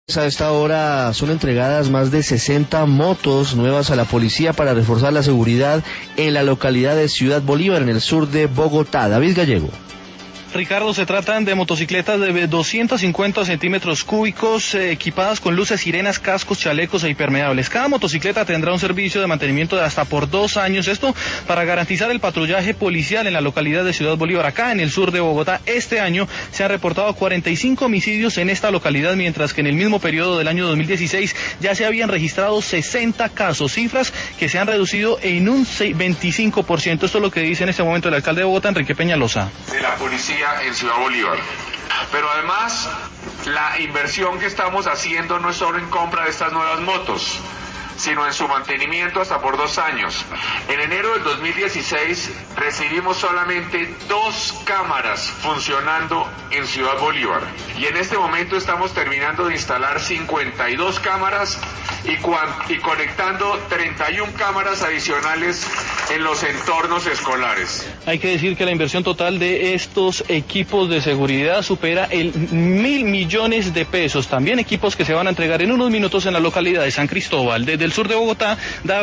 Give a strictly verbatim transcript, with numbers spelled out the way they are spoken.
A esta hora son entregadas más de sesenta motos nuevas a la policía para reforzar la seguridad en la localidad de Ciudad Bolívar, en el sur de Bogotá. David Gallego. Ricardo, se tratan de motocicletas de doscientos cincuenta centímetros cúbicos, eh, equipadas con luces, sirenas, cascos, chalecos e impermeables. Cada motocicleta tendrá un servicio de mantenimiento de hasta por dos años, esto para garantizar el patrullaje policial en la localidad de Ciudad Bolívar, acá en el sur de Bogotá. Este año se han reportado cuarenta y cinco homicidios en esta localidad, mientras que en el mismo periodo del año dos mil dieciséis ya se habían registrado sesenta casos, cifras que se han reducido en un veinticinco por ciento. Esto es lo que dice en este momento el alcalde de Bogotá, Enrique Peñalosa. De la policía en Ciudad Bolívar. Pero además, la inversión que estamos haciendo no es solo en compra de estas nuevas motos, sino en su mantenimiento hasta por dos años. En enero del dos mil dieciséis recibimos solamente dos cámaras funcionando en Ciudad Bolívar, y en este momento estamos terminando de instalar cincuenta y dos cámaras y, y conectando treinta y una cámaras adicionales en los entornos escolares. Hay que decir que la inversión total de estos equipos de seguridad supera el mil millones de pesos. También equipos que se van a entregar en unos minutos en la localidad de San Cristóbal. Desde el sur de Bogotá, David